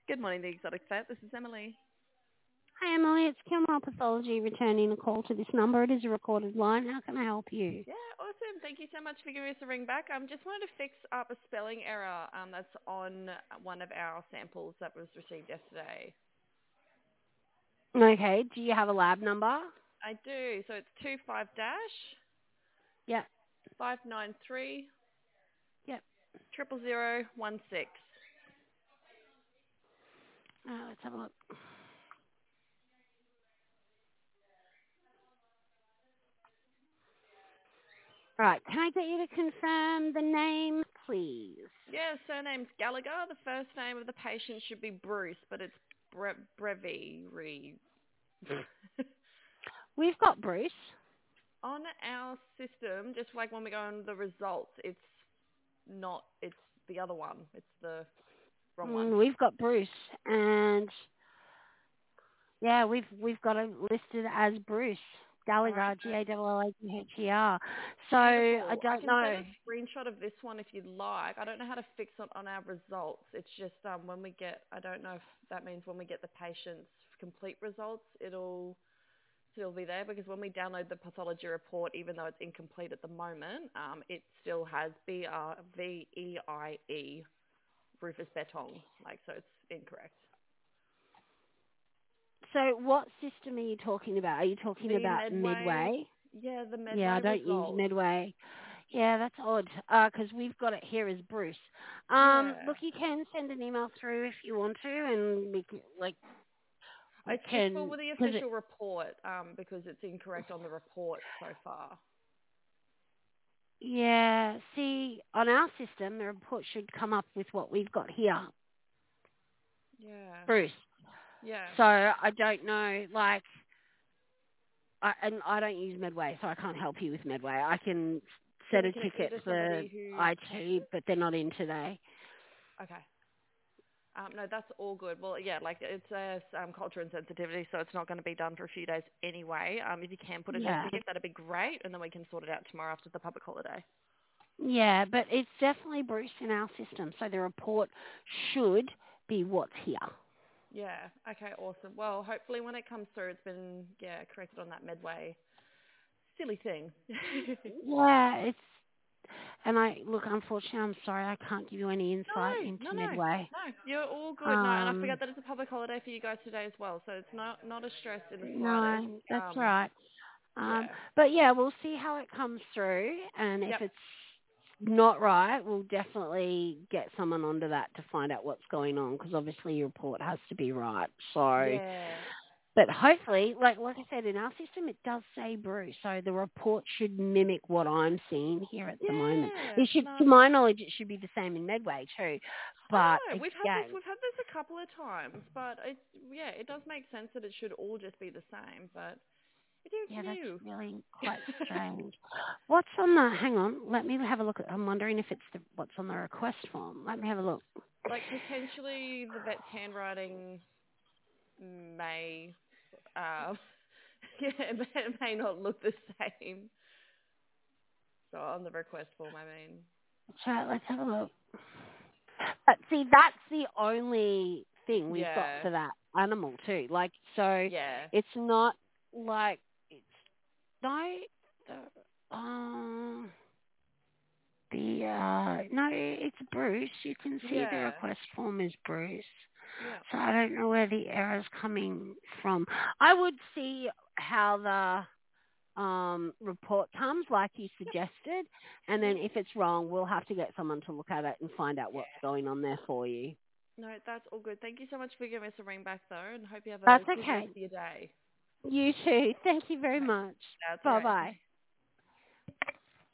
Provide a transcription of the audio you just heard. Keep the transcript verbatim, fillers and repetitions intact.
Good morning, the Exotic Vet. This is Emily. Hi, Emily. It's Kilmore Pathology returning a call to this number. It is a recorded line. How can I help you? Yeah, awesome. Thank you so much for giving us a ring back. Um, just wanted to fix up a spelling error um, that's on one of our samples that was received yesterday. Okay. Do you have a lab number? I do. So it's two five dash Yep. five nine three Yep. triple zero one six. Uh, let's have a look. Right. Can I get you to confirm the name, please? Yeah, surname's Gallagher. The first name of the patient should be Bruce, but it's Bre- Breviary. We've got Bruce. On our system, just like when we go on the results, it's not, it's the other one. It's the wrong one. Mm, we've got Bruce, and yeah, we've we've got it listed as Bruce All right. Gallagher, G A L L A G H E R. So I Beautiful. I don't can send know. a screenshot of this one if you'd like. I don't know how to fix it on our results. It's just um, when we get, I don't know if that means when we get the patient's complete results, it'll still be there because when we download the pathology report, even though it's incomplete at the moment, um, it still has B R V E I E, Rufus Beton. Like, so it's incorrect. So what system are you talking about? Are you talking The about Medway, Medway? yeah, the Yeah, I Medway don't use results. Medway. Yeah, that's odd, because we've got it here as Bruce. Um, Yeah. look, you can send an email through if you want to, and we can, like, we It's just for can, the because it, official report, um, because it's incorrect on the report so far. yeah, see, on our system, the report should come up with what we've got here, Yeah. Bruce. Yeah. So I don't know, like, I, and I don't use Medway, so I can't help you with Medway. I can Can set you a connect me ticket to for somebody who I T, can? but they're not in today. Okay. Um, no, that's all good. Well, yeah, like it's a um, culture and sensitivity, so it's not going to be done for a few days anyway. Um, if you can put in a Yeah. ticket, that'd be great, and then we can sort it out tomorrow after the public holiday. Yeah, but it's definitely Bruce in our system, so the report should be what's here. Yeah. Okay. Awesome. Well, hopefully when it comes through, it's been yeah corrected on that Medway silly thing. Yeah, it's, and I, look, unfortunately, I'm sorry, I can't give you any No, insight no, into no, Medway. no. You're all good. No, and I Um, forgot that it's a public holiday for you guys today as well, so it's not not a stress in the slightest. no, that's Um, right. Um, yeah. but yeah, we'll see how it comes through, and if Yep. it's not right, we'll definitely get someone onto that to find out what's going on, because obviously your report has to be right. So, Yeah. but hopefully, like like I said, in our system, it does say Bruce, so the report should mimic what I'm seeing here at the moment. Yeah. It should, No. to my knowledge, it should be the same in Medway too. I But know. We've had this. again, We've had this a couple of times, but it's yeah. It does make sense that it should all just be the same, but it is yeah, that's new. really quite strange. What's on the? Hang on, let me have a look. I'm wondering if it's the, what's on the request form. Let me have a look. Like potentially the vet's handwriting may, uh, yeah, it may, it may not look the same. So on the request form, I mean. So let's have a look. But see, that's the only thing we've got Yeah. for that animal too. Like, so Yeah. it's not like it's no, the, um, the uh, no, it's Bruce. You can see the Yeah. request form is Bruce. Yeah. So I don't know where the error's coming from. I would see how the um, report comes, like you suggested, and then Mhm. if it's wrong, we'll have to get someone to look at it and find out what's Yeah. going on there for you. No, that's all good. Thank you so much for giving us a ring back, though, and hope you have a That's good rest okay. of your day. You too. Thank you very Okay. much. That's all Bye right. bye.